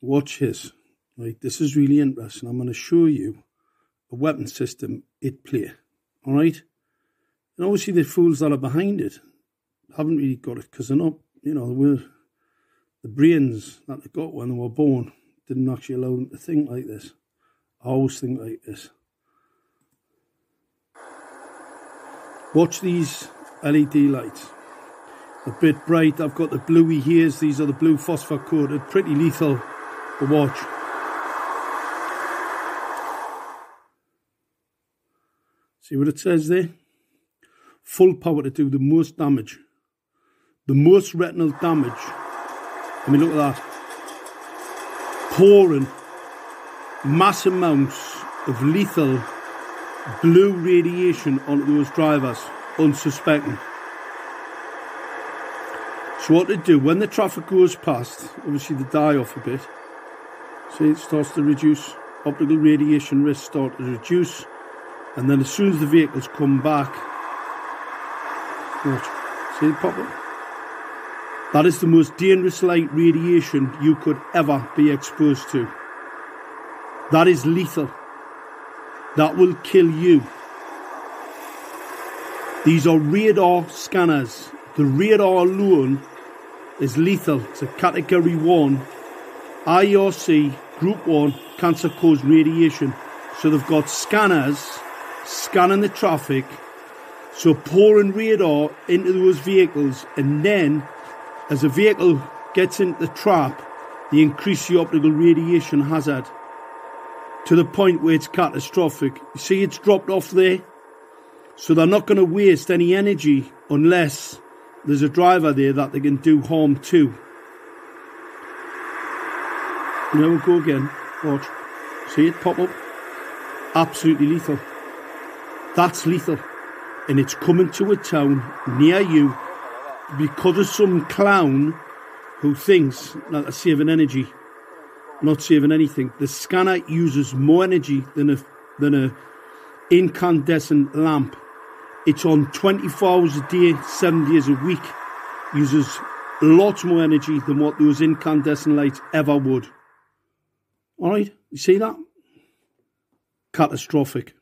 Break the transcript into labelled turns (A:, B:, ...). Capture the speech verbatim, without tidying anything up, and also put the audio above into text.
A: watch this. Right, this is really interesting. I'm going to show you a weapon system it play. All right, and obviously the fools that are behind it haven't really got it because they're not, you know, we're, the brains that they got when they were born didn't actually allow them to think like this. I always think like this. Watch these L E D lights. A bit bright. I've got the bluey hairs. These are the blue phosphor coated. Pretty lethal to watch. See what it says there? Full power to do the most damage. The most retinal damage. I mean, look at that. Pouring mass amounts of lethal blue radiation onto those drivers, unsuspecting. So what they do, when the traffic goes past, obviously they die off a bit. See, it starts to reduce. Optical radiation risks start to reduce. And then as soon as the vehicles come back, watch, see it pop up? That is the most dangerous light radiation you could ever be exposed to. That is lethal. That will kill you. These are radar scanners. The radar alone is lethal. It's a category one, I R C, group one, cancer-causing radiation. So they've got scanners scanning the traffic, so pouring radar into those vehicles, and then as a vehicle gets into the trap, they increase the optical radiation hazard to the point where it's catastrophic. You see it's dropped off there? So they're not going to waste any energy unless there's a driver there that they can do harm to. Now we'll go again. Watch. See it pop up? Absolutely lethal. That's lethal. And it's coming to a town near you because of some clown who thinks that they're saving energy. Not saving anything. The scanner uses more energy than a than a incandescent lamp. It's on twenty-four hours a day, seven days a week. Uses lots more energy than what those incandescent lights ever would. Alright, you see that? Catastrophic.